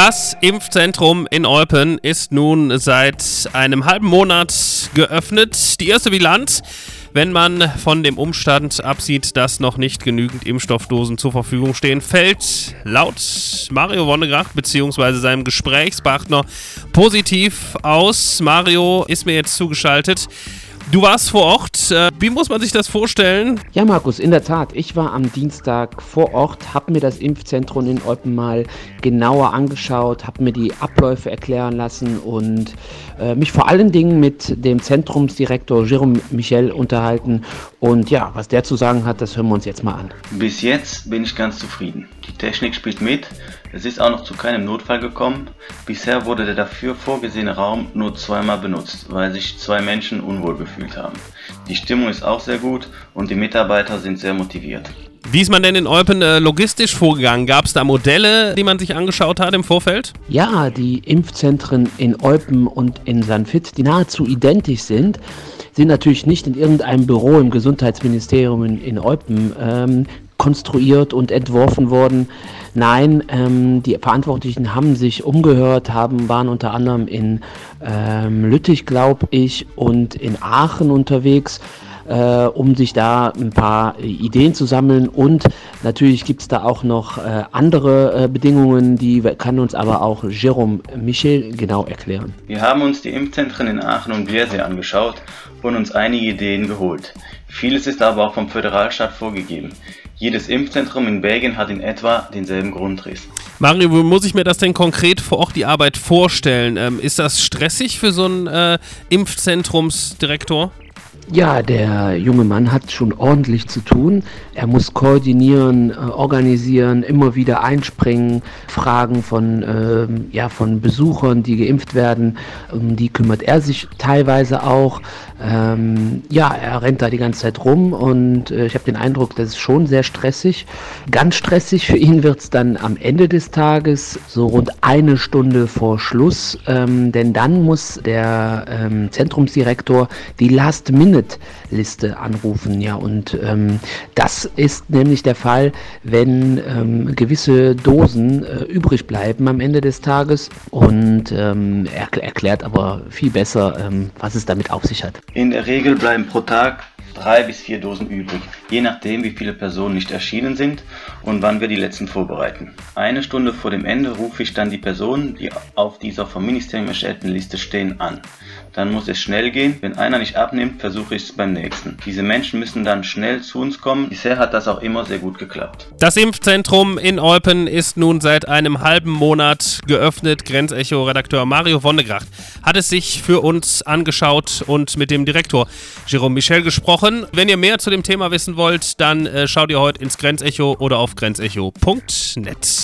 Das Impfzentrum in Eupen ist nun seit einem halben Monat geöffnet. Die erste Bilanz, wenn man von dem Umstand absieht, dass noch nicht genügend Impfstoffdosen zur Verfügung stehen, fällt laut Mario Wonnegracht bzw. seinem Gesprächspartner positiv aus. Mario ist mir jetzt zugeschaltet. Du warst vor Ort. Wie muss man sich das vorstellen? Ja, Markus, in der Tat. Ich war am Dienstag vor Ort, habe mir das Impfzentrum in Eupen mal genauer angeschaut, habe mir die Abläufe erklären lassen und mich vor allen Dingen mit dem Zentrumsdirektor Jérôme Michel unterhalten. Und ja, was der zu sagen hat, das hören wir uns jetzt mal an. Bis jetzt bin ich ganz zufrieden. Die Technik spielt mit. Es ist auch noch zu keinem Notfall gekommen. Bisher wurde der dafür vorgesehene Raum nur zweimal benutzt, weil sich 2 Menschen unwohl gefühlt haben. Die Stimmung ist auch sehr gut und die Mitarbeiter sind sehr motiviert. Wie ist man denn in Eupen logistisch vorgegangen? Gab es da Modelle, die man sich angeschaut hat im Vorfeld? Ja, die Impfzentren in Eupen und in Sanfit, die nahezu identisch sind natürlich nicht in irgendeinem Büro im Gesundheitsministerium in Eupen konstruiert und entworfen worden. Nein, die Verantwortlichen haben sich umgehört, waren unter anderem in Lüttich, glaube ich, und in Aachen unterwegs, um sich da ein paar Ideen zu sammeln. Und natürlich gibt es da auch noch andere Bedingungen, die kann uns aber auch Jérôme Michel genau erklären. Wir haben uns die Impfzentren in Aachen und Viersee angeschaut und uns einige Ideen geholt. Vieles ist aber auch vom Föderalstaat vorgegeben. Jedes Impfzentrum in Belgien hat in etwa denselben Grundriss. Mario, wie muss ich mir das denn konkret vor Ort die Arbeit vorstellen? Ist das stressig für so einen Impfzentrumsdirektor? Ja, der junge Mann hat schon ordentlich zu tun. Er muss koordinieren, organisieren, immer wieder einspringen. Fragen von Besuchern, die geimpft werden, um die kümmert er sich teilweise auch. Er rennt da die ganze Zeit rum und ich habe den Eindruck, das ist schon sehr stressig. Ganz stressig für ihn wird es dann am Ende des Tages, so rund 1 Stunde vor Schluss, denn dann muss der Zentrumsdirektor die Last-Minute-Liste anrufen. Ja, und das ist nämlich der Fall, wenn gewisse Dosen übrig bleiben am Ende des Tages, und er erklärt aber viel besser, was es damit auf sich hat. In der Regel bleiben pro Tag 3 bis 4 Dosen übrig, je nachdem wie viele Personen nicht erschienen sind und wann wir die letzten vorbereiten. 1 Stunde vor dem Ende rufe ich dann die Personen, die auf dieser vom Ministerium erstellten Liste stehen, an. Dann muss es schnell gehen. Wenn einer nicht abnimmt, versuche ich es beim nächsten. Diese Menschen müssen dann schnell zu uns kommen. Bisher hat das auch immer sehr gut geklappt. Das Impfzentrum in Eupen ist nun seit einem halben Monat geöffnet. Grenzecho-Redakteur Mario Wonnegracht hat es sich für uns angeschaut und mit dem Direktor Jérôme Michel gesprochen. Wenn ihr mehr zu dem Thema wissen wollt, dann schaut ihr heute ins Grenzecho oder auf grenzecho.net.